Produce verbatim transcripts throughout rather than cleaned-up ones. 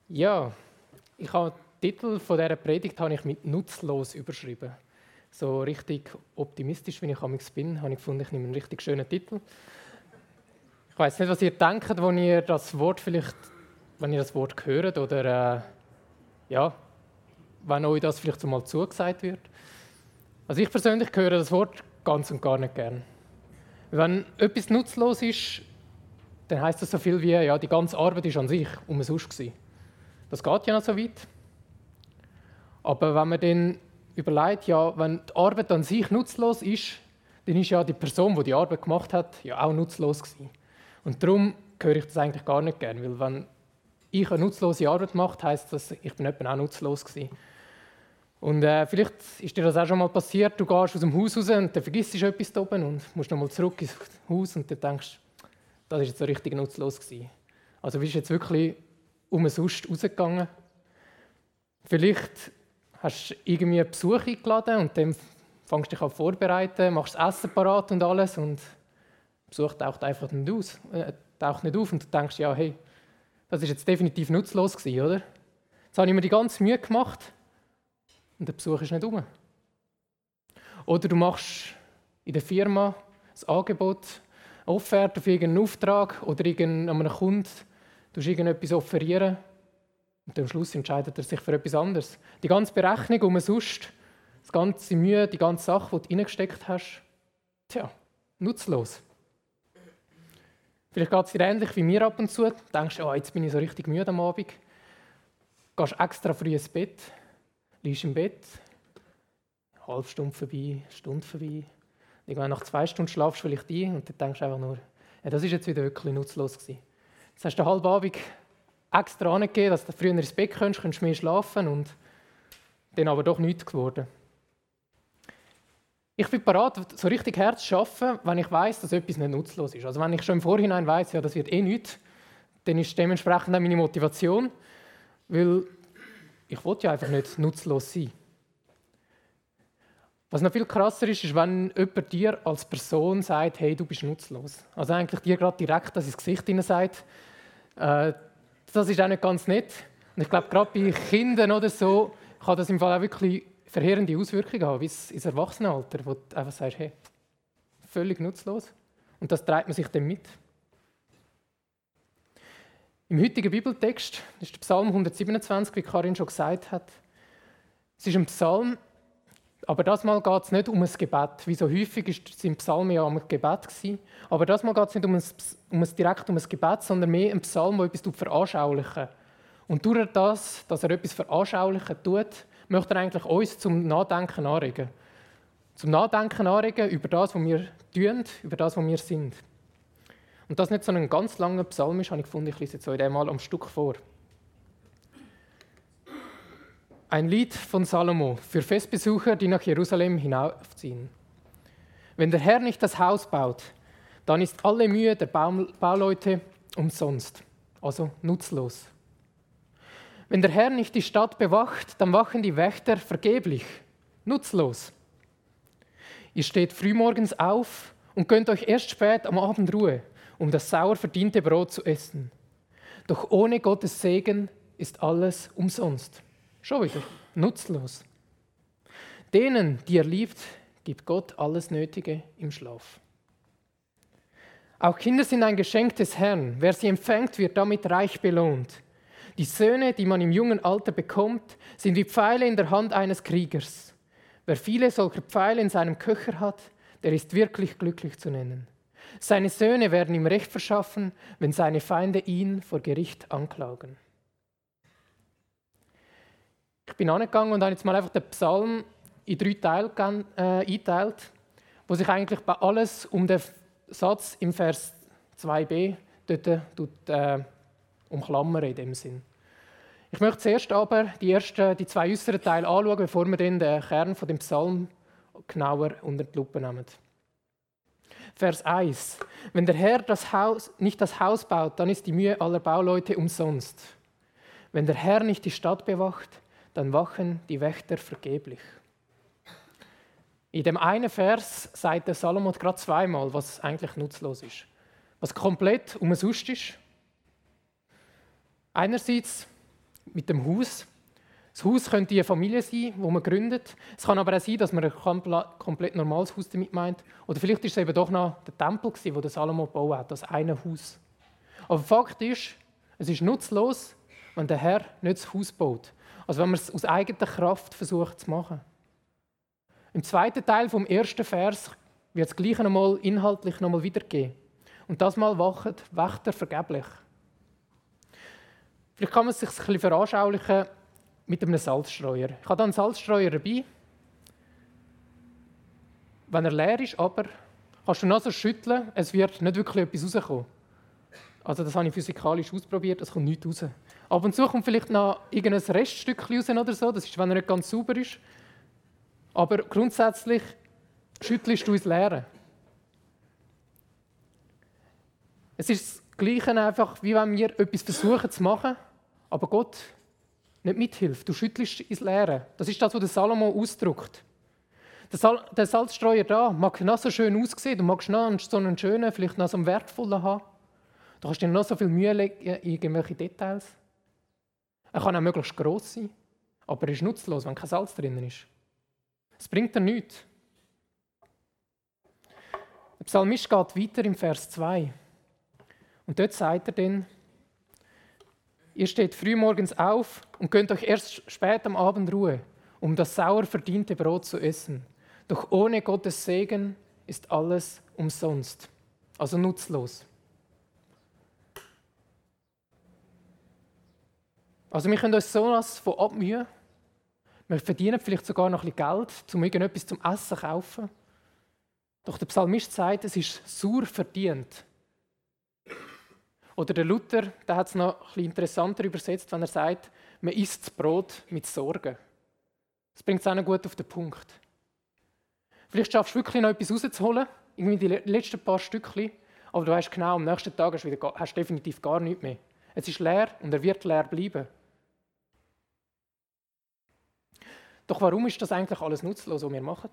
Ja, ich habe den Titel von dieser Predigt habe ich mit «nutzlos» überschrieben. So richtig optimistisch, wie ich amigs bin, habe ich gefunden, ich nehme einen richtig schönen Titel. Ich weiß nicht, was ihr denkt, wenn ihr das Wort vielleicht, wenn ihr das Wort hört oder äh, ja, wenn euch das vielleicht so mal zugesagt wird. Also ich persönlich höre das Wort ganz und gar nicht gern. Wenn etwas nutzlos ist, dann heisst das so viel wie, ja, die ganze Arbeit ist an sich umsonst gewesen. Das geht ja noch so weit. Aber wenn man dann überlegt, ja, wenn die Arbeit an sich nutzlos ist, dann ist ja die Person, die die Arbeit gemacht hat, ja auch nutzlos gewesen. Und darum höre ich das eigentlich gar nicht gern, weil wenn ich eine nutzlose Arbeit mache, heisst das, ich bin etwa auch nutzlos gewesen. Und äh, vielleicht ist dir das auch schon mal passiert, du gehst aus dem Haus raus und dann vergisst du etwas da oben und musst nochmal zurück ins Haus und dann denkst, das war jetzt so richtig nutzlos gewesen. Also bist du jetzt wirklich umsonst rausgegangen. Vielleicht hast du irgendwie einen Besuch eingeladen und dann fängst du dich an vorbereiten, machst das Essen parat und alles und der Besuch taucht einfach nicht, aus, äh, taucht nicht auf und du denkst, ja, hey, das war jetzt definitiv nutzlos gewesen, oder? Jetzt habe ich mir die ganze Mühe gemacht und der Besuch ist nicht um. Oder du machst in der Firma ein Angebot, eine Offerte für irgendeinen Auftrag oder einem Kunden, du irgendetwas offerieren und am Schluss entscheidet er sich für etwas anderes. Die ganze Berechnung umsonst, die ganze Mühe, die ganze Sache, die du reingesteckt hast, tja, nutzlos. Vielleicht geht es dir ähnlich wie mir ab und zu. Du denkst, oh, jetzt bin ich so richtig müde am Abend. Gehst extra früh ins Bett, liegst im Bett, eine halbe Stunde vorbei, eine Stunde vorbei. Irgendwann nach zwei Stunden schlafst du vielleicht ein und dann denkst du einfach nur, ja, das ist jetzt wieder wirklich nutzlos gewesen. Jetzt hast du den halben Abend extra angegeben, dass du früher ins Bett kommst, kannst mehr schlafen und dann aber doch nichts geworden. Ich bin bereit, so richtig hart zu arbeiten, wenn ich weiss, dass etwas nicht nutzlos ist. Also wenn ich schon im Vorhinein weiss, ja, das wird eh nichts, dann ist dementsprechend auch meine Motivation, weil ich will ja einfach nicht nutzlos sein. Was noch viel krasser ist, ist, wenn jemand dir als Person sagt, hey, du bist nutzlos. Also eigentlich dir gerade direkt das ins Gesicht hinein sagt, äh, das ist auch nicht ganz nett. Und ich glaube, gerade bei Kindern oder so kann das im Fall auch wirklich verheerende Auswirkungen haben, bis ins Erwachsenenalter, wo du einfach sagst, hey, völlig nutzlos. Und das trägt man sich dann mit. Im heutigen Bibeltext, das ist der Psalm hundertsiebenundzwanzig, wie Karin schon gesagt hat. Es ist ein Psalm, aber das Mal geht es nicht um ein Gebet. Wie so häufig sind Psalmen ja um ein Gebet gewesen. Aber das Mal geht es nicht um ein, um ein, direkt um ein Gebet, sondern mehr ein Psalm, der etwas veranschaulichen. Und durch das, dass er etwas veranschaulichen tut, möchte er eigentlich uns zum Nachdenken anregen. Zum Nachdenken anregen über das, was wir tun, über das, was wir sind. Und das nicht so ein ganz langer Psalm ist, habe ich gefunden, ich lese jetzt euch einmal am Stück vor. Ein Lied von Salomo für Festbesucher, die nach Jerusalem hinaufziehen. Wenn der Herr nicht das Haus baut, dann ist alle Mühe der Bauleute umsonst, also nutzlos. Wenn der Herr nicht die Stadt bewacht, dann wachen die Wächter vergeblich, nutzlos. Ihr steht frühmorgens auf und gönnt euch erst spät am Abend Ruhe, um das sauer verdiente Brot zu essen. Doch ohne Gottes Segen ist alles umsonst. Schon wieder, nutzlos. Denen, die er liebt, gibt Gott alles Nötige im Schlaf. Auch Kinder sind ein Geschenk des Herrn. Wer sie empfängt, wird damit reich belohnt. Die Söhne, die man im jungen Alter bekommt, sind wie Pfeile in der Hand eines Kriegers. Wer viele solcher Pfeile in seinem Köcher hat, der ist wirklich glücklich zu nennen. Seine Söhne werden ihm Recht verschaffen, wenn seine Feinde ihn vor Gericht anklagen. Ich bin angegangen und habe jetzt mal einfach den Psalm in drei Teile äh, eingeteilt, wo sich eigentlich bei alles um den Satz im Vers zwei b dort tut, äh, umklammern in dem Sinn. Ich möchte zuerst aber die, ersten, die zwei äußeren Teile anschauen, bevor wir dann den Kern von dem Psalm genauer unter die Lupe nehmen. Vers eins. Wenn der Herr das Haus, nicht das Haus baut, dann ist die Mühe aller Bauleute umsonst. Wenn der Herr nicht die Stadt bewacht, dann wachen die Wächter vergeblich. In dem einen Vers sagt der Salomo gerade zweimal, was eigentlich nutzlos ist. Was komplett umsonst ist. Einerseits mit dem Haus. Das Haus könnte eine Familie sein, wo man gründet. Es kann aber auch sein, dass man ein komplett normales Haus damit meint. Oder vielleicht ist es eben doch noch der Tempel, den der Salomo gebaut hat, das eine Haus. Aber Fakt ist, es ist nutzlos, wenn der Herr nicht das Haus baut. Also wenn man es aus eigener Kraft versucht zu machen. Im zweiten Teil vom ersten Vers wird das Gleiche nochmal inhaltlich nochmal wiedergegeben. Und das Mal wacht Wächter vergeblich. Vielleicht kann man es sich ein bisschen veranschaulichen mit einem Salzstreuer. Ich habe hier einen Salzstreuer dabei. Wenn er leer ist, aber kannst du noch so schütteln, es wird nicht wirklich etwas rauskommen. Also das habe ich physikalisch ausprobiert, es kommt nichts raus. Ab und zu kommt vielleicht noch irgendein Reststückchen raus oder so, das ist, wenn er nicht ganz sauber ist. Aber grundsätzlich schüttelst du ins Leere. Es ist das Gleiche einfach, wie wenn wir etwas versuchen zu machen, aber Gott nicht mithilft. Du schüttelst ins Leere. Das ist das, was der Salomo ausdrückt. Der, Sal- der Salzstreuer da mag noch so schön aussehen, du magst noch so einen schönen, vielleicht noch so einen wertvollen haben. Du kannst dir noch so viel Mühe legen in irgendwelche Details. Er kann auch möglichst gross sein, aber er ist nutzlos, wenn kein Salz drin ist. Es bringt dir nichts. Der Psalmist geht weiter im Vers zwei. Und dort sagt er dann, ihr steht frühmorgens auf und könnt euch erst spät am Abend Ruhe, um das sauer verdiente Brot zu essen. Doch ohne Gottes Segen ist alles umsonst, also nutzlos. Also wir können uns so etwas von abmühen. Wir verdienen vielleicht sogar noch ein bisschen Geld, um irgendetwas zum Essen zu kaufen. Doch der Psalmist sagt, es ist sauer verdient. Oder der Luther, der hat es noch ein bisschen interessanter übersetzt, wenn er sagt, man isst das Brot mit Sorgen. Das bringt es auch noch gut auf den Punkt. Vielleicht schaffst du wirklich noch etwas rauszuholen, irgendwie die letzten paar Stückchen, aber du weißt genau, am nächsten Tag hast du, wieder, hast du definitiv gar nichts mehr. Es ist leer und er wird leer bleiben. Doch warum ist das eigentlich alles nutzlos, was wir machen?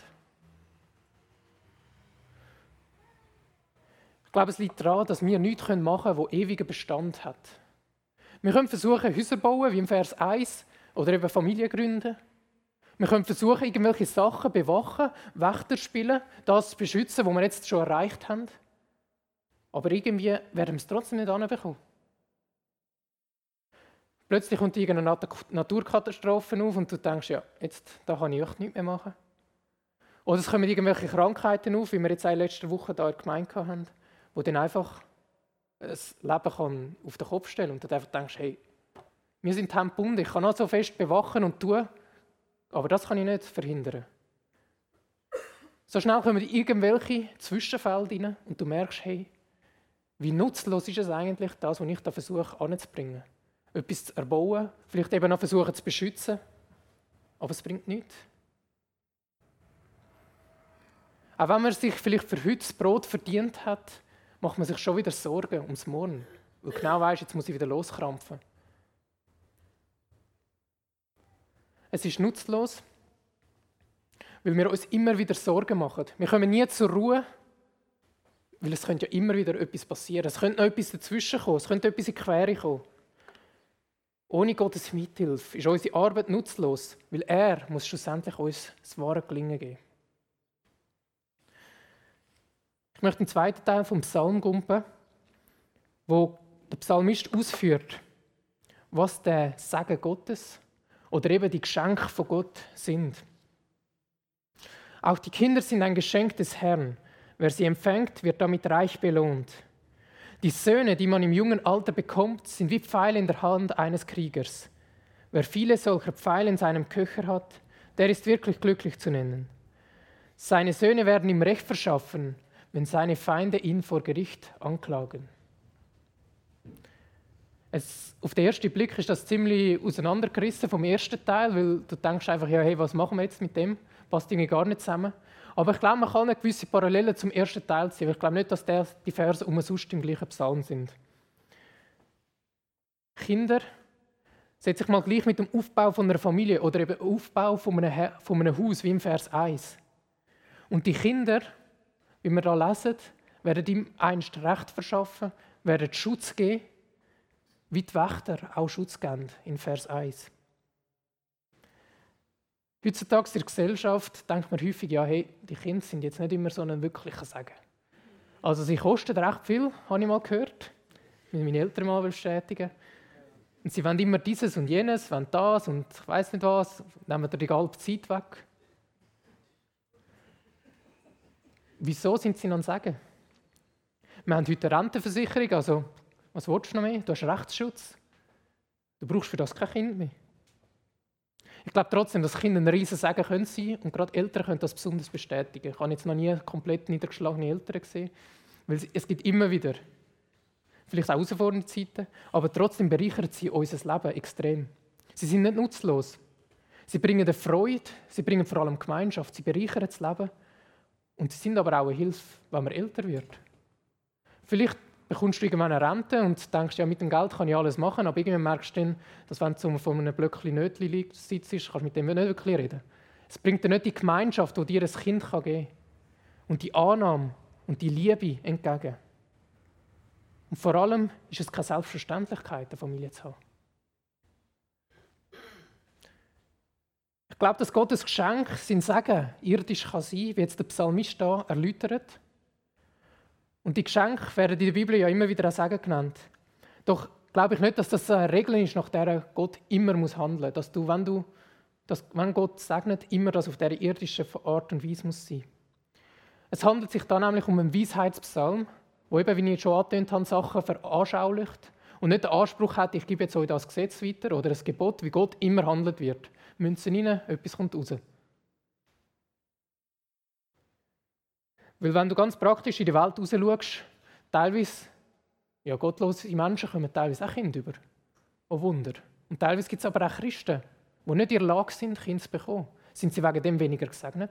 Ich glaube, es liegt daran, dass wir nichts machen können, das ewigen Bestand hat. Wir können versuchen, Häuser zu bauen, wie im Vers eins, oder eben Familien gründen. Wir können versuchen, irgendwelche Sachen zu bewachen, Wächter spielen, das zu beschützen, was wir jetzt schon erreicht haben. Aber irgendwie werden wir es trotzdem nicht hinbekommen. Plötzlich kommt irgendeine Nat- Naturkatastrophe auf und du denkst, ja, jetzt da kann ich echt nichts mehr machen. Oder es kommen irgendwelche Krankheiten auf, wie wir jetzt in letzter Woche hier in der Gemeinde hatten, wo dann einfach das Leben kann auf den Kopf stellen und du einfach denkst, hey, wir sind hemdgebunden, ich kann noch so fest bewachen und tun, aber das kann ich nicht verhindern. So schnell kommen irgendwelche Zwischenfälle rein und du merkst, hey, wie nutzlos ist es eigentlich, das, was ich da versuche anzubringen. Etwas zu erbauen, vielleicht eben noch versuchen zu beschützen, aber es bringt nichts. Auch wenn man sich vielleicht für heute das Brot verdient hat, macht man sich schon wieder Sorgen ums Morgen. Weil genau weiss, jetzt muss ich wieder loskrampfen. Es ist nutzlos, weil wir uns immer wieder Sorgen machen. Wir kommen nie zur Ruhe, weil es könnte ja immer wieder etwas passieren. Es könnte noch etwas dazwischen kommen, es könnte etwas in die Quere kommen. Ohne Gottes Mithilfe ist unsere Arbeit nutzlos, weil er muss schlussendlich uns das wahre Gelingen geben. Ich möchte den zweiten Teil vom Psalm gumpen, wo der Psalmist ausführt, was der Segen Gottes oder eben die Geschenke von Gott sind. Auch die Kinder sind ein Geschenk des Herrn. Wer sie empfängt, wird damit reich belohnt. Die Söhne, die man im jungen Alter bekommt, sind wie Pfeile in der Hand eines Kriegers. Wer viele solcher Pfeile in seinem Köcher hat, der ist wirklich glücklich zu nennen. Seine Söhne werden ihm Recht verschaffen, wenn seine Feinde ihn vor Gericht anklagen. Es, auf den ersten Blick ist das ziemlich auseinandergerissen vom ersten Teil, weil du denkst einfach, ja, hey, was machen wir jetzt mit dem? Passt irgendwie gar nicht zusammen. Aber ich glaube, man kann eine gewisse Parallele zum ersten Teil ziehen, weil ich glaube nicht, dass der, die Verse umsonst im gleichen Psalm sind. Kinder, setz dich mal gleich mit dem Aufbau von einer Familie oder eben Aufbau von einem, von einem Haus, wie im Vers eins. Und die Kinder, wie wir da lesen, werden ihm einst Recht verschaffen, werden Schutz geben, wie die Wächter auch Schutz geben, in Vers eins. Heutzutage in der Gesellschaft denkt man häufig, ja, hey, die Kinder sind jetzt nicht immer so ein wirklicher Segen. Also sie kosten recht viel, habe ich mal gehört. Ich will meine Eltern mal bestätigen. Und sie wollen immer dieses und jenes, wollen das und ich weiss nicht was, nehmen dir die halbe Zeit weg. Wieso sind sie noch ein Segen? Wir haben heute eine Rentenversicherung, also was willst du noch mehr? Du hast Rechtsschutz. Du brauchst für das kein Kind mehr. Ich glaube trotzdem, dass Kinder ein riesen Segen können sein und gerade Eltern können das besonders bestätigen. Ich habe jetzt noch nie komplett niedergeschlagene Eltern gesehen, weil es gibt immer wieder, vielleicht auch herausfordernde Zeiten, aber trotzdem bereichern sie unser Leben extrem. Sie sind nicht nutzlos. Sie bringen eine Freude, sie bringen vor allem Gemeinschaft, sie bereichern das Leben und sie sind aber auch eine Hilfe, wenn man älter wird. Vielleicht bekommst du irgendwann eine Rente und denkst, ja, mit dem Geld kann ich alles machen, aber irgendwann merkst du dann, dass wenn du vor einem Blöckchen Nötchen sitzt, kannst du mit dem nicht wirklich reden. Es bringt dir nicht die Gemeinschaft, die dir ein Kind geben kann und die Annahme und die Liebe entgegen. Und vor allem ist es keine Selbstverständlichkeit, eine Familie zu haben. Ich glaube, dass Gottes Geschenk, sein Segen, irdisch kann sein, wie jetzt der Psalmist da erläutert. Und die Geschenke werden in der Bibel ja immer wieder als Segen genannt. Doch glaube ich nicht, dass das eine Regel ist, nach der Gott immer muss handeln muss. Dass du, wenn, du, dass, wenn Gott segnet, immer das auf dieser irdischen Art und Weise muss sein. Es handelt sich da nämlich um einen Weisheitspsalm, wo eben, wie ich schon angetönt habe, Sachen veranschaulicht und nicht den Anspruch hat, ich gebe jetzt euch das Gesetz weiter oder ein Gebot, wie Gott immer handelt wird. Münzen rein, etwas kommt raus. Weil wenn du ganz praktisch in die Welt raus schaust, teilweise, ja, gottlose Menschen kommen teilweise auch Kinder über. Oh Wunder. Und teilweise gibt es aber auch Christen, die nicht in der Lage sind, Kinder zu bekommen. Sind sie wegen dem weniger gesegnet?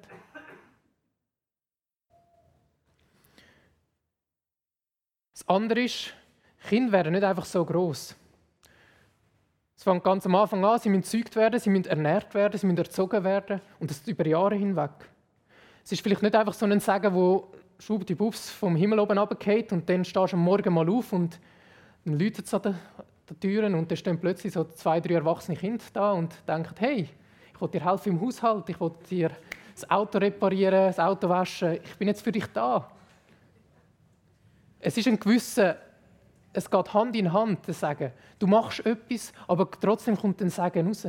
Das andere ist, Kinder werden nicht einfach so gross. Es fängt ganz am Anfang an, sie müssen gezeugt werden, sie müssen ernährt werden, sie müssen erzogen werden und das über Jahre hinweg. Es ist vielleicht nicht einfach so ein Segen, wo schwuppdiwupps vom Himmel oben runterfällt und dann stehst du am Morgen mal auf und dann läutet es an den, den Türen und dann stehen plötzlich so zwei, drei erwachsene Kinder da und denken, hey, ich will dir helfen im Haushalt, ich will dir das Auto reparieren, das Auto waschen, ich bin jetzt für dich da. Es ist ein gewisser, es geht Hand in Hand, das Segen. Du machst etwas, aber trotzdem kommt ein Segen raus.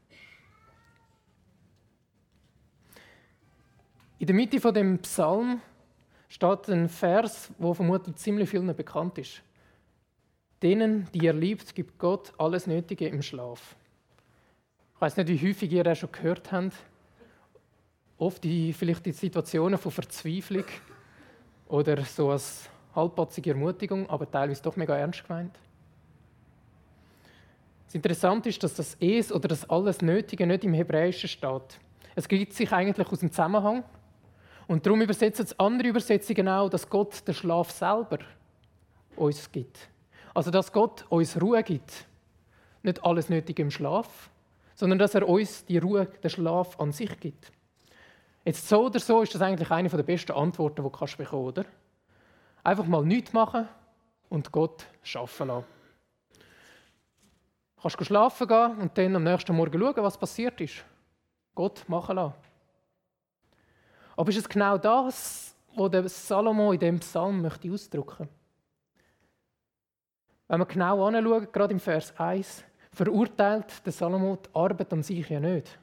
In der Mitte von dem Psalm steht ein Vers, der vermutlich ziemlich vielen bekannt ist. Denen, die ihr liebt, gibt Gott alles Nötige im Schlaf. Ich weiß nicht, wie häufig ihr das schon gehört habt. Oft die, vielleicht die Situationen von Verzweiflung oder so als halbpatzige Ermutigung, aber teilweise doch mega ernst gemeint. Das Interessante ist, dass das Es oder das alles Nötige nicht im Hebräischen steht. Es gibt sich eigentlich aus dem Zusammenhang. Und darum übersetzen es andere Übersetzungen auch, dass Gott den Schlaf selber uns gibt. Also, dass Gott uns Ruhe gibt. Nicht alles Nötige im Schlaf, sondern dass er uns die Ruhe, den Schlaf an sich gibt. Jetzt so oder so ist das eigentlich eine der besten Antworten, die du bekommen kannst, oder? Einfach mal nichts machen und Gott arbeiten lassen. Du kannst schlafen gehen und dann am nächsten Morgen schauen, was passiert ist. Gott machen lassen. Aber ist es genau das, was der Salomo in diesem Psalm möchte ausdrücken? Wenn wir genau anschauen, gerade im Vers eins, verurteilt der Salomo die Arbeit an sich ja nicht.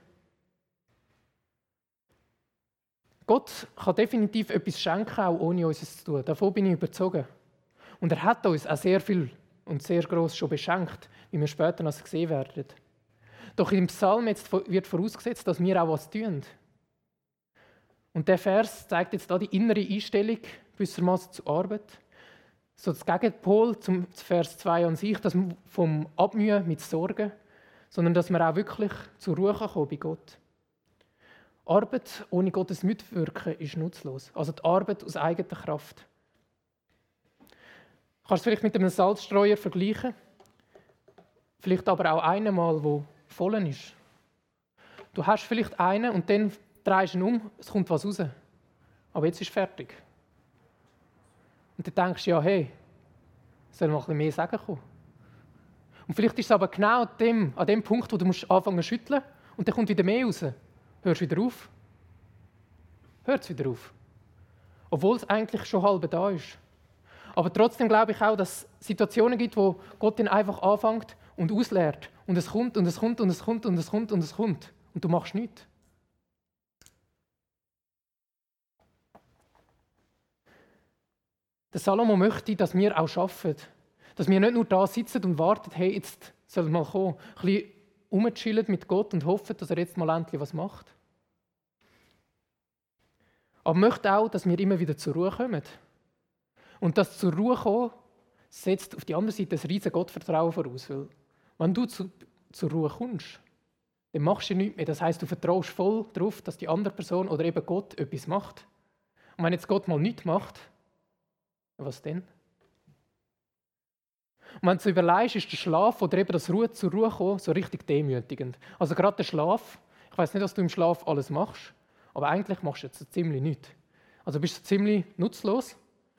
Gott kann definitiv etwas schenken, auch ohne uns zu tun. Davon bin ich überzeugt. Und er hat uns auch sehr viel und sehr gross schon beschenkt, wie wir später noch sehen werden. Doch im Psalm jetzt wird vorausgesetzt, dass wir auch was tun. Und der Vers zeigt jetzt da die innere Einstellung gewissermaßen zur Arbeit. So das Gegenpol zum Vers zwei an sich, dass wir vom Abmühen mit Sorgen, sondern dass wir auch wirklich zur Ruhe kommen bei Gott. Arbeit ohne Gottes Mitwirken ist nutzlos. Also die Arbeit aus eigener Kraft. Du kannst es vielleicht mit einem Salzstreuer vergleichen. Vielleicht aber auch einen mal, wo voll ist. Du hast vielleicht einen und dann drehst du ihn um, es kommt was raus. Aber jetzt ist es fertig. Und dann denkst du, ja, hey, soll noch ein bisschen mehr Segen kommen? Und vielleicht ist es aber genau an dem, an dem Punkt, wo du musst anfangen zu schütteln und dann kommt wieder mehr raus. Hörst du wieder auf? Hört es wieder auf. Obwohl es eigentlich schon halb da ist. Aber trotzdem glaube ich auch, dass es Situationen gibt, wo Gott dann einfach anfängt und ausleert. Und es kommt und es kommt und es kommt und es kommt und es kommt. Und du machst nichts. Der Salomo möchte, dass wir auch arbeiten. Dass wir nicht nur da sitzen und warten, hey, jetzt soll es mal kommen. Ein bisschen rumchillen mit Gott und hoffen, dass er jetzt mal endlich was macht. Aber möchte auch, dass wir immer wieder zur Ruhe kommen. Und das zur Ruhe kommen, setzt auf die andere Seite ein riesiges Gottvertrauen voraus. Weil wenn du zu, zur Ruhe kommst, dann machst du nichts mehr. Das heisst, du vertraust voll darauf, dass die andere Person oder eben Gott etwas macht. Und wenn jetzt Gott mal nichts macht, was denn? Und wenn du überlegst, ist der Schlaf oder eben das Ruhe zur Ruhe kommen so richtig demütigend. Also gerade der Schlaf, ich weiß nicht, was du im Schlaf alles machst, aber eigentlich machst du jetzt so ziemlich nichts. Also bist du ziemlich nutzlos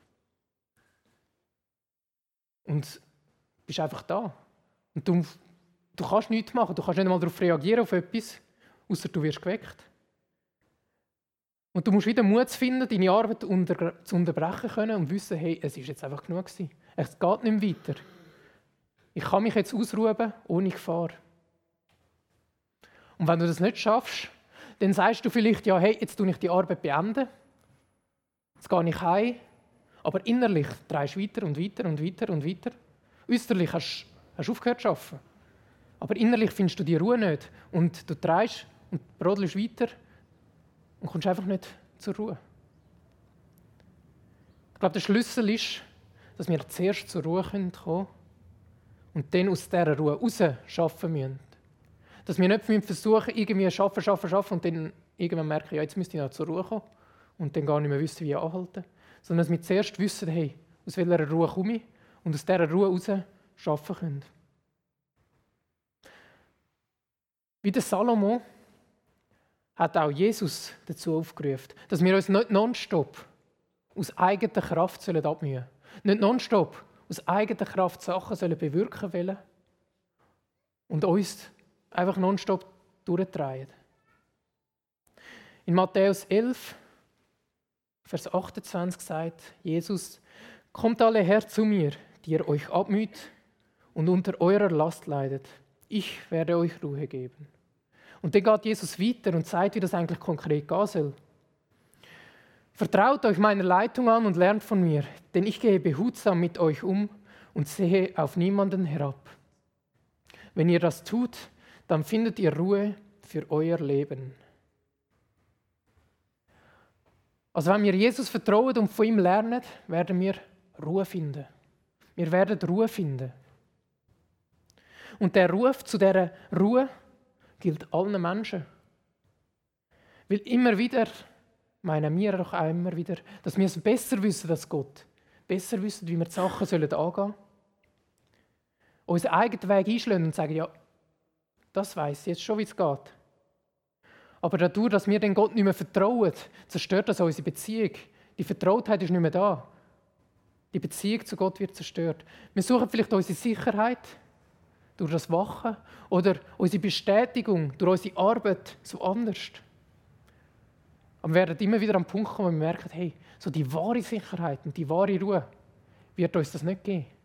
und bist einfach da. Und du, du kannst nichts machen, du kannst nicht einmal darauf reagieren, auf etwas, außer du wirst geweckt. Und du musst wieder Mut finden, deine Arbeit unter, zu unterbrechen können und wissen, hey, es ist jetzt einfach genug gewesen. Es geht nicht mehr weiter. Ich kann mich jetzt ausruhen, ohne Gefahr. Und wenn du das nicht schaffst, dann sagst du vielleicht, ja, hey, jetzt tue ich die Arbeit beenden. Jetzt gehe ich heim. Aber innerlich drehst du weiter und weiter und weiter und weiter. Äußerlich hast du aufgehört zu arbeiten. Aber innerlich findest du die Ruhe nicht. Und du drehst und brodelst weiter und kommst einfach nicht zur Ruhe. Ich glaube, der Schlüssel ist, dass wir zuerst zur Ruhe kommen können und dann aus dieser Ruhe raus arbeiten müssen. Dass wir nicht versuchen, irgendwie zu arbeiten, arbeiten, arbeiten und dann irgendwann merken, ja, jetzt müsste ich noch zur Ruhe kommen und dann gar nicht mehr wissen, wie anhalten. Sondern dass wir zuerst wissen, hey, aus welcher Ruhe komme ich und aus dieser Ruhe raus arbeiten können. Wie der Salomo hat auch Jesus dazu aufgerufen, dass wir uns nicht nonstop aus eigener Kraft abmühen sollen. Nicht nonstop aus eigener Kraft Sachen sollen bewirken wollen und uns einfach nonstop durchdrehen. In Matthäus elf, Vers achtundzwanzig sagt Jesus: Kommt alle her zu mir, die ihr euch abmüht und unter eurer Last leidet. Ich werde euch Ruhe geben. Und dann geht Jesus weiter und zeigt, wie das eigentlich konkret gehen soll. Vertraut euch meiner Leitung an und lernt von mir, denn ich gehe behutsam mit euch um und sehe auf niemanden herab. Wenn ihr das tut, dann findet ihr Ruhe für euer Leben. Also wenn wir Jesus vertrauen und von ihm lernen, werden wir Ruhe finden. Wir werden Ruhe finden. Und der Ruf zu dieser Ruhe gilt allen Menschen. Weil immer wieder, meinen wir doch auch immer wieder, dass wir es besser wissen als Gott. Besser wissen, wie wir die Sachen sollen angehen sollen. Unseren eigenen Weg einschlagen und sagen, ja, das weiss ich jetzt schon, wie es geht. Aber dadurch, dass wir den Gott nicht mehr vertrauen, zerstört das unsere Beziehung. Die Vertrautheit ist nicht mehr da. Die Beziehung zu Gott wird zerstört. Wir suchen vielleicht unsere Sicherheit durch das Wachen oder unsere Bestätigung durch unsere Arbeit so anders. Aber wir werden immer wieder am Punkt kommen, wo wir merken, hey, so die wahre Sicherheit und die wahre Ruhe wird uns das nicht geben.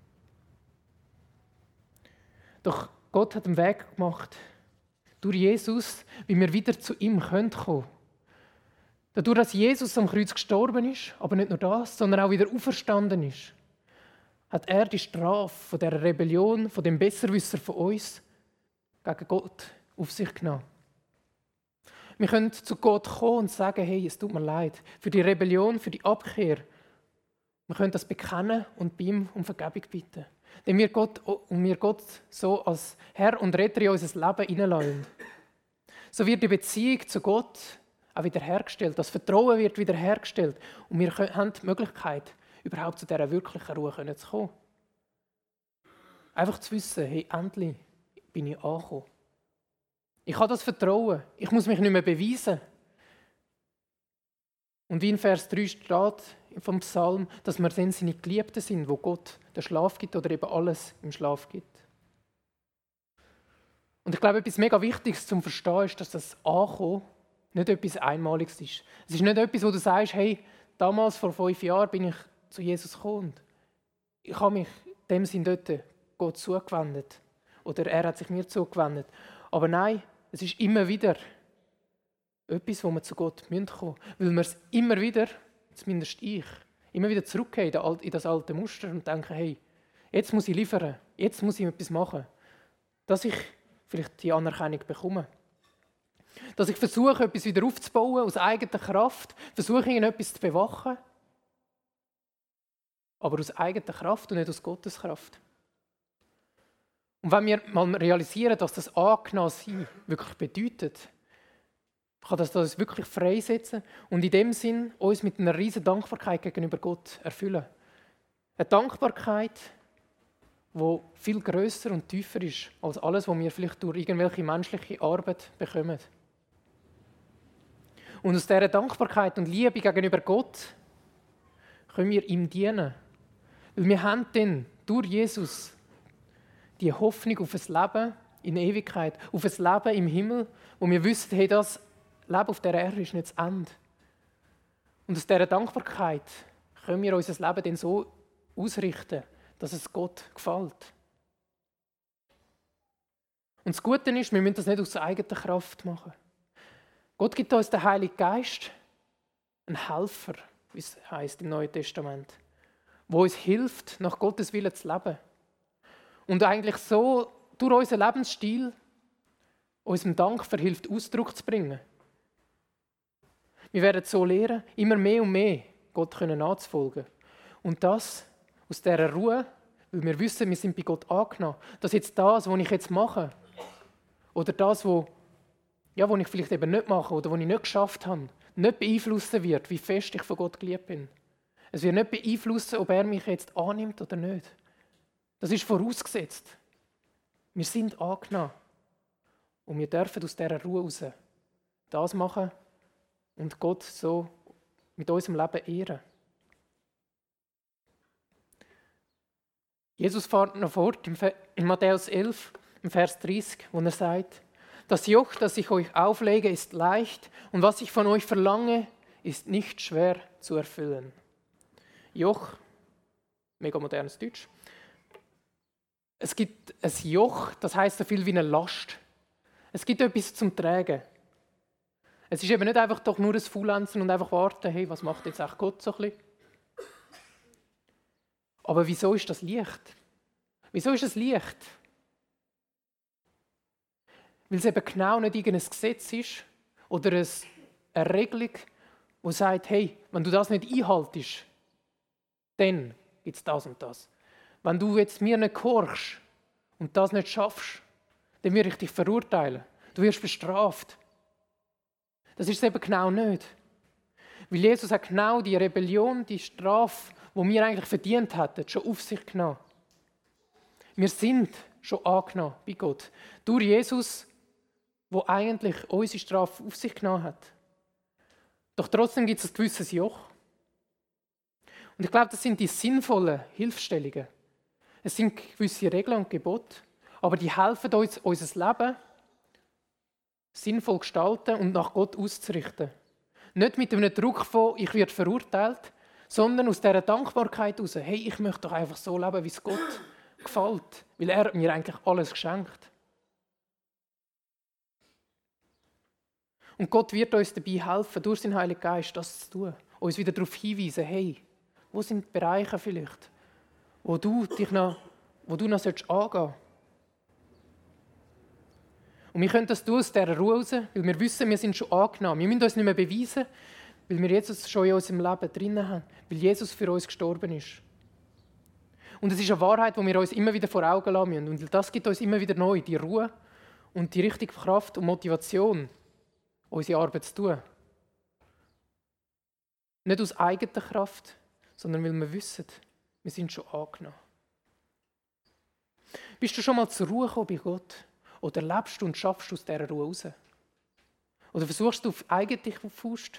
Doch Gott hat einen Weg gemacht, durch Jesus, wie wir wieder zu ihm kommen können. Dadurch, dass Jesus am Kreuz gestorben ist, aber nicht nur das, sondern auch wieder auferstanden ist, hat er die Strafe von dieser Rebellion, von dem Besserwisser von uns, gegen Gott auf sich genommen. Wir können zu Gott kommen und sagen, hey, es tut mir leid für die Rebellion, für die Abkehr. Wir können das bekennen und bei ihm um Vergebung bitten. Denn wir Gott, und wir Gott so als Herr und Retter in unser Leben hineinlassen. So wird die Beziehung zu Gott auch wiederhergestellt. Das Vertrauen wird wiederhergestellt. Und wir haben die Möglichkeit, überhaupt zu dieser wirklichen Ruhe zu kommen. Einfach zu wissen, hey, endlich bin ich angekommen. Ich habe das Vertrauen. Ich muss mich nicht mehr beweisen. Und wie in Vers drei steht vom Psalm, dass wir dann seine Geliebten sind, wo Gott den Schlaf gibt oder eben alles im Schlaf gibt. Und ich glaube, etwas mega Wichtiges zum Verstehen ist, dass das Ankommen nicht etwas Einmaliges ist. Es ist nicht etwas, wo du sagst, hey, damals vor fünf Jahren bin ich zu Jesus gekommen. Ich habe mich in dem Sinn dort Gott zugewendet. Oder er hat sich mir zugewendet. Aber nein, es ist immer wieder etwas, wo wir zu Gott kommen müssen. Weil wir es immer wieder, zumindest ich, immer wieder zurückgehen in das alte Muster und denken, hey, jetzt muss ich liefern, jetzt muss ich etwas machen, dass ich vielleicht die Anerkennung bekomme. Dass ich versuche, etwas wieder aufzubauen aus eigener Kraft, versuche, etwas zu bewachen, aber aus eigener Kraft und nicht aus Gottes Kraft. Und wenn wir mal realisieren, dass das angenommen sein wirklich bedeutet, kann das uns wirklich freisetzen und in dem Sinn uns mit einer riesen Dankbarkeit gegenüber Gott erfüllen. Eine Dankbarkeit, die viel grösser und tiefer ist als alles, was wir vielleicht durch irgendwelche menschliche Arbeit bekommen. Und aus dieser Dankbarkeit und Liebe gegenüber Gott können wir ihm dienen. Weil wir haben dann durch Jesus die Hoffnung auf ein Leben in Ewigkeit, auf ein Leben im Himmel, wo wir wissen, hey, das Leben auf dieser Erde ist nicht das Ende. Und aus dieser Dankbarkeit können wir unser Leben dann so ausrichten, dass es Gott gefällt. Und das Gute ist, wir müssen das nicht aus eigener Kraft machen. Gott gibt uns den Heiligen Geist, einen Helfer, wie es heisst im Neuen Testament, der uns hilft, nach Gottes Willen zu leben. Und eigentlich so durch unseren Lebensstil unserem Dank verhilft, Ausdruck zu bringen. Wir werden so lernen, immer mehr und mehr Gott nachzufolgen. Und das aus dieser Ruhe, weil wir wissen, wir sind bei Gott angenommen, dass jetzt das, was ich jetzt mache, oder das, was ja, was ich vielleicht eben nicht mache oder was ich nicht geschafft habe, nicht beeinflussen wird, wie fest ich von Gott geliebt bin. Es wird nicht beeinflussen, ob er mich jetzt annimmt oder nicht. Das ist vorausgesetzt. Wir sind angenommen. Und wir dürfen aus dieser Ruhe raus das machen und Gott so mit unserem Leben ehren. Jesus fährt noch fort in Matthäus elf, im Vers dreißig, wo er sagt, das Joch, das ich euch auflege, ist leicht und was ich von euch verlange, ist nicht schwer zu erfüllen. Joch, mega modernes Deutsch. Es gibt ein Joch, das heisst so viel wie eine Last. Es gibt etwas zum Tragen. Es ist eben nicht einfach doch nur ein Faulenzen und einfach warten, hey, was macht jetzt auch Gott so ein bisschen? Aber wieso ist das leicht? Wieso ist es leicht? Weil es eben genau nicht irgendein Gesetz ist oder eine Regelung, die sagt, hey, wenn du das nicht einhaltest, dann gibt es das und das. Wenn du jetzt mir nicht gehorchst und das nicht schaffst, dann würde ich dich verurteilen. Du wirst bestraft. Das ist es eben genau nicht. Weil Jesus hat genau die Rebellion, die Strafe, die wir eigentlich verdient hätten, schon auf sich genommen. Wir sind schon angenommen bei Gott. Durch Jesus, der eigentlich unsere Strafe auf sich genommen hat. Doch trotzdem gibt es ein gewisses Joch. Und ich glaube, das sind die sinnvollen Hilfestellungen. Es sind gewisse Regeln und Gebote, aber die helfen uns, unser Leben sinnvoll gestalten und nach Gott auszurichten. Nicht mit einem Druck von, ich werde verurteilt, sondern aus dieser Dankbarkeit heraus, hey, ich möchte doch einfach so leben, wie es Gott gefällt, weil er mir eigentlich alles geschenkt. Und Gott wird uns dabei helfen, durch seinen Heiligen Geist das zu tun, uns wieder darauf hinweisen, hey, wo sind die Bereiche vielleicht, wo du dich noch, wo du noch angehen sollst. Und wir können das tun aus dieser Ruhe raus, weil wir wissen, wir sind schon angenommen. Wir müssen uns nicht mehr beweisen, weil wir Jesus schon in unserem Leben drin haben, weil Jesus für uns gestorben ist. Und es ist eine Wahrheit, die wir uns immer wieder vor Augen lassen müssen. Und das gibt uns immer wieder neu die Ruhe und die richtige Kraft und Motivation, unsere Arbeit zu tun. Nicht aus eigener Kraft, sondern weil wir wissen, wir sind schon angenommen. Bist du schon mal zur Ruhe gekommen bei Gott? Oder lebst du und schaffst du aus dieser Ruhe raus? Oder versuchst du auf eigene Faust?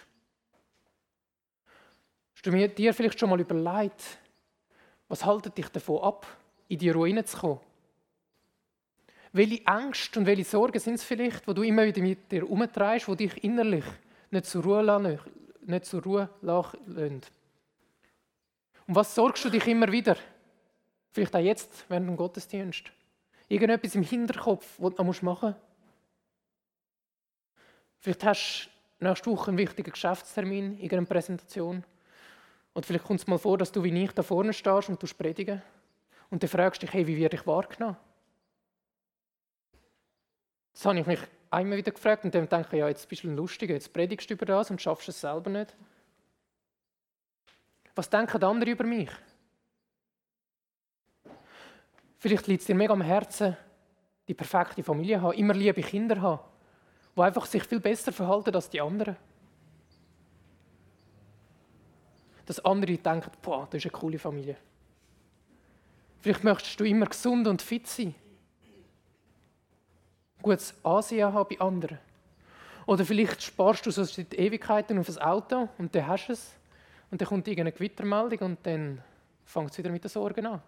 Hast du dir vielleicht schon mal überlegt, was haltet dich davon ab, in die Ruhe hineinzukommen? Welche Ängste und welche Sorgen sind es vielleicht, wo du immer wieder mit dir herumtreibst, die dich innerlich nicht zur Ruhe lassen, nicht zur Ruhe lassen? Um was sorgst du dich immer wieder? Vielleicht auch jetzt, während dem Gottesdienst. Irgendetwas im Hinterkopf, was du noch machen musst. Vielleicht hast du nächste Woche einen wichtigen Geschäftstermin, irgendeine Präsentation. Oder vielleicht kommt es mal vor, dass du wie ich da vorne stehst und du predigen. Und dann fragst du dich, hey, wie werde ich wahrgenommen? Das habe ich mich einmal wieder gefragt und dann denke ich, ja, jetzt bist du ein Lustiger, jetzt predigst du über das und schaffst es selber nicht. Was denken andere über mich? Vielleicht liegt es dir mega am Herzen, die perfekte Familie haben, immer liebe Kinder haben, die einfach sich viel besser verhalten als die anderen. Dass andere denken, boah, das ist eine coole Familie. Vielleicht möchtest du immer gesund und fit sein. Gutes Ansehen haben bei anderen. Oder vielleicht sparst du so seit Ewigkeiten auf ein Auto und dann hast du es. Und dann kommt irgendeine Gewittermeldung und dann fängt es wieder mit den Sorgen an.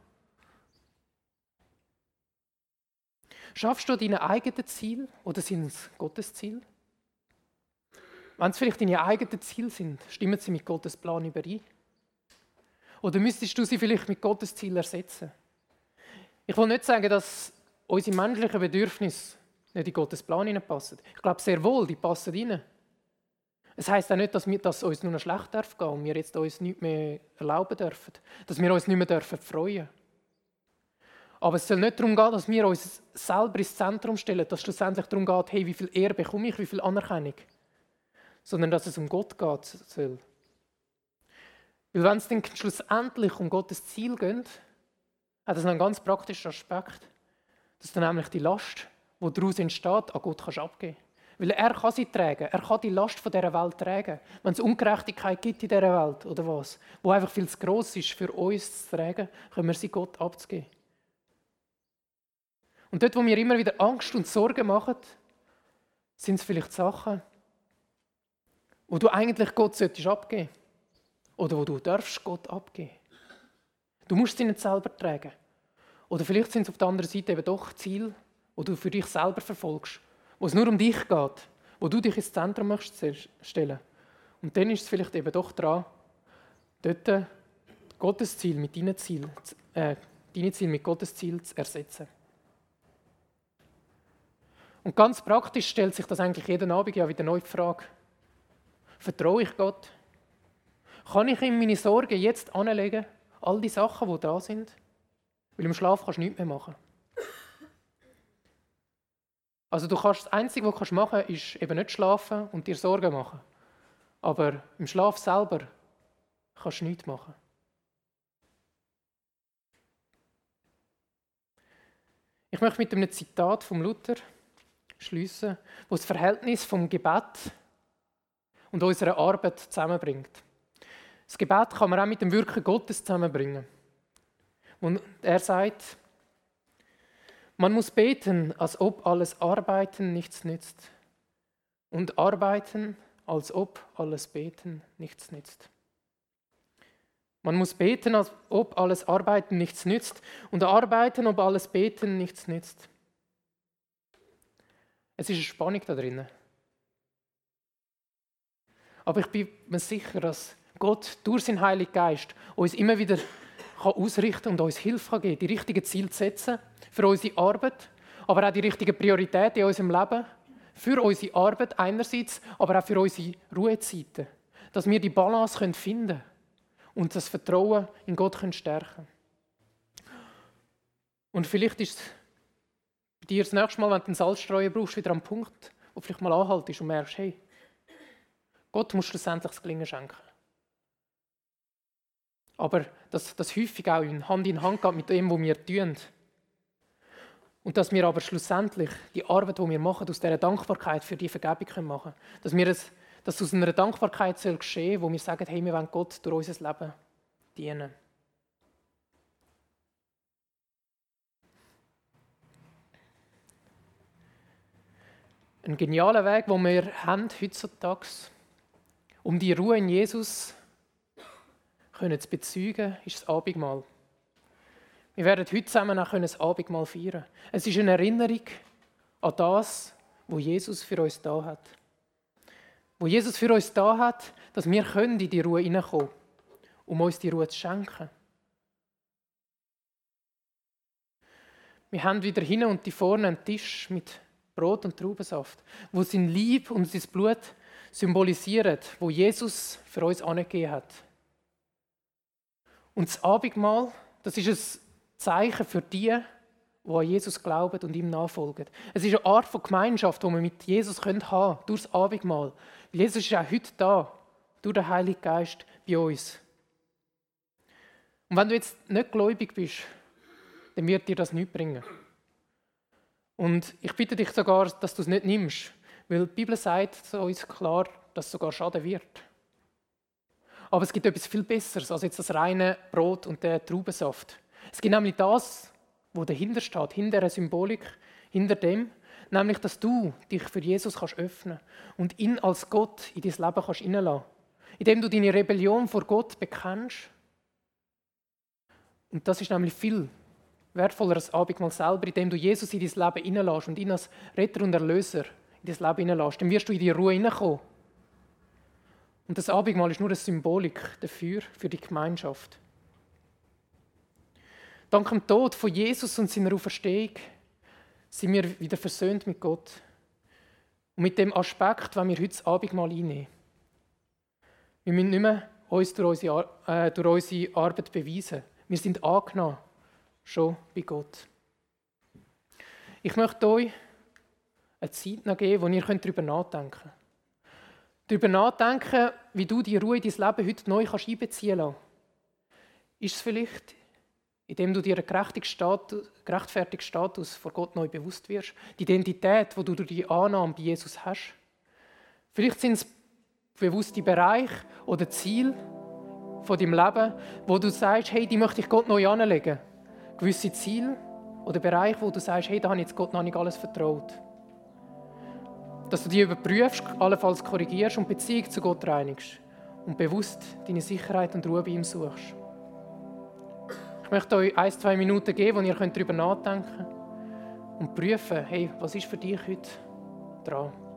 Schaffst du deine eigenen Ziele oder sind es Gottes Ziele? Wenn es vielleicht deine eigenen Ziele sind, stimmen sie mit Gottes Plan überein? Oder müsstest du sie vielleicht mit Gottes Ziel ersetzen? Ich will nicht sagen, dass unsere menschlichen Bedürfnisse nicht in Gottes Plan hineinpassen. Ich glaube sehr wohl, die passen rein. Es heisst auch nicht, dass, wir, dass es uns nur noch schlecht darf gehen und wir jetzt uns nichts mehr erlauben dürfen. Dass wir uns nicht mehr dürfen freuen. Aber es soll nicht darum gehen, dass wir uns selber ins Zentrum stellen, dass es schlussendlich darum geht, hey, wie viel Ehre bekomme ich, wie viel Anerkennung. Sondern dass es um Gott geht soll. Weil wenn es dann schlussendlich um Gottes Ziel geht, hat das einen ganz praktischen Aspekt. Dass du nämlich die Last, die daraus entsteht, an Gott kannst abgeben kannst. Weil er kann sie tragen, er kann die Last von dieser Welt tragen. Wenn es Ungerechtigkeit gibt in dieser Welt, oder was, wo einfach viel zu gross ist, für uns zu tragen, können wir sie Gott abgeben. Und dort, wo wir immer wieder Angst und Sorgen machen, sind es vielleicht Sachen, wo du eigentlich Gott solltest abgeben. Oder wo du darfst Gott abgeben. Du musst sie nicht selber tragen. Oder vielleicht sind es auf der anderen Seite eben doch Ziele, die du für dich selber verfolgst, wo es nur um dich geht, wo du dich ins Zentrum möchtest stellen. Und dann ist es vielleicht eben doch dran, dort Gottes Ziel mit deinen Ziel, äh, deine Ziel mit Gottes Ziel zu ersetzen. Und ganz praktisch stellt sich das eigentlich jeden Abend ja wieder neu die Frage: Vertraue ich Gott? Kann ich ihm meine Sorgen jetzt anlegen? All die Sachen, die da sind? Weil im Schlaf kannst du nichts mehr machen. Also du kannst, das Einzige, was du machen kannst, ist eben nicht schlafen und dir Sorgen machen. Aber im Schlaf selber kannst du nichts machen. Ich möchte mit einem Zitat von Luther schließen, wo das Verhältnis vom Gebet und unserer Arbeit zusammenbringt. Das Gebet kann man auch mit dem Wirken Gottes zusammenbringen. Und er sagt, man muss beten, als ob alles Arbeiten nichts nützt. Und arbeiten, als ob alles Beten nichts nützt. Man muss beten, als ob alles Arbeiten nichts nützt. Und arbeiten, ob alles Beten nichts nützt. Es ist eine Spannung da drin. Aber ich bin mir sicher, dass Gott durch seinen Heiligen Geist uns immer wieder ausrichten kann und uns Hilfe geben kann, die richtigen Ziele zu setzen für unsere Arbeit, aber auch die richtigen Prioritäten in unserem Leben, für unsere Arbeit einerseits, aber auch für unsere Ruhezeiten. Dass wir die Balance finden können und das Vertrauen in Gott stärken können. Und vielleicht ist es bei dir das nächste Mal, wenn du einen Salzstreuer brauchst, wieder am Punkt, wo du vielleicht mal anhaltest und merkst, hey, Gott muss schlussendlich das Gelingen schenken. Aber dass das häufig auch Hand in Hand geht mit dem, was wir tun. Und dass wir aber schlussendlich die Arbeit, die wir machen, aus dieser Dankbarkeit für die Vergebung machen können. Dass, wir es, dass es aus einer Dankbarkeit soll geschehen, wo wir sagen, hey, wir wollen Gott durch unser Leben dienen. Ein genialer Weg, den wir haben heutzutage, um die Ruhe in Jesus können zu bezeugen, ist das Abendmahl. Wir werden heute zusammen auch das Abendmahl feiern. Es ist eine Erinnerung an das, was Jesus für uns da hat. Wo Jesus für uns da hat, dass wir in die Ruhe hineinkommen können, um uns die Ruhe zu schenken. Wir haben wieder hinten und die vorne einen Tisch mit Brot und Traubensaft, wo sein Leib und sein Blut symbolisieren, wo Jesus für uns angegeben hat. Und das Abendmahl, das ist ein Zeichen für die, die an Jesus glauben und ihm nachfolgen. Es ist eine Art von Gemeinschaft, die wir mit Jesus haben können, durch das Abendmahl. Weil Jesus ist auch heute da, durch den Heiligen Geist bei uns. Und wenn du jetzt nicht gläubig bist, dann wird dir das nichts bringen. Und ich bitte dich sogar, dass du es nicht nimmst, weil die Bibel sagt uns klar, dass es sogar schaden wird. Aber es gibt etwas viel Besseres als jetzt das reine Brot und der Traubensaft. Es gibt nämlich das, was dahinter steht, hinter der Symbolik, hinter dem, nämlich, dass du dich für Jesus kannst öffnen und ihn als Gott in dein Leben kannst hineinlassen. Indem du deine Rebellion vor Gott bekennst. Und das ist nämlich viel wertvoller als Abendmahl selber, indem du Jesus in dein Leben hineinlässt und ihn als Retter und Erlöser in dein Leben hineinlässt. Dann wirst du in die Ruhe hineinkommen. Und das Abendmahl ist nur eine Symbolik dafür, für die Gemeinschaft. Dank dem Tod von Jesus und seiner Auferstehung sind wir wieder versöhnt mit Gott. Und mit dem Aspekt wollen wir heute das Abendmahl einnehmen. Wir müssen nicht mehr uns durch unsere, äh, durch unsere Arbeit beweisen. Wir sind angenommen, schon bei Gott. Ich möchte euch eine Zeit noch geben, wo ihr darüber nachdenken könnt. Darüber nachdenken, wie du die Ruhe in dein Leben heute neu einbeziehen kannst. Ist es vielleicht, indem du dir einen gerechtfertigten Status vor Gott neu bewusst wirst, die Identität, die du durch die Annahme bei Jesus hast? Vielleicht sind es bewusste Bereiche oder Ziele von deinem Leben, wo du sagst, hey, die möchte ich Gott neu anlegen. Gewisse Ziele oder Bereiche, wo du sagst, hey, da habe ich jetzt Gott noch nicht alles vertraut. Dass du die überprüfst, allenfalls korrigierst und Beziehung zu Gott reinigst und bewusst deine Sicherheit und Ruhe bei ihm suchst. Ich möchte euch ein, zwei Minuten geben, wo ihr darüber nachdenken könnt und prüfen, hey, was ist für dich heute dran?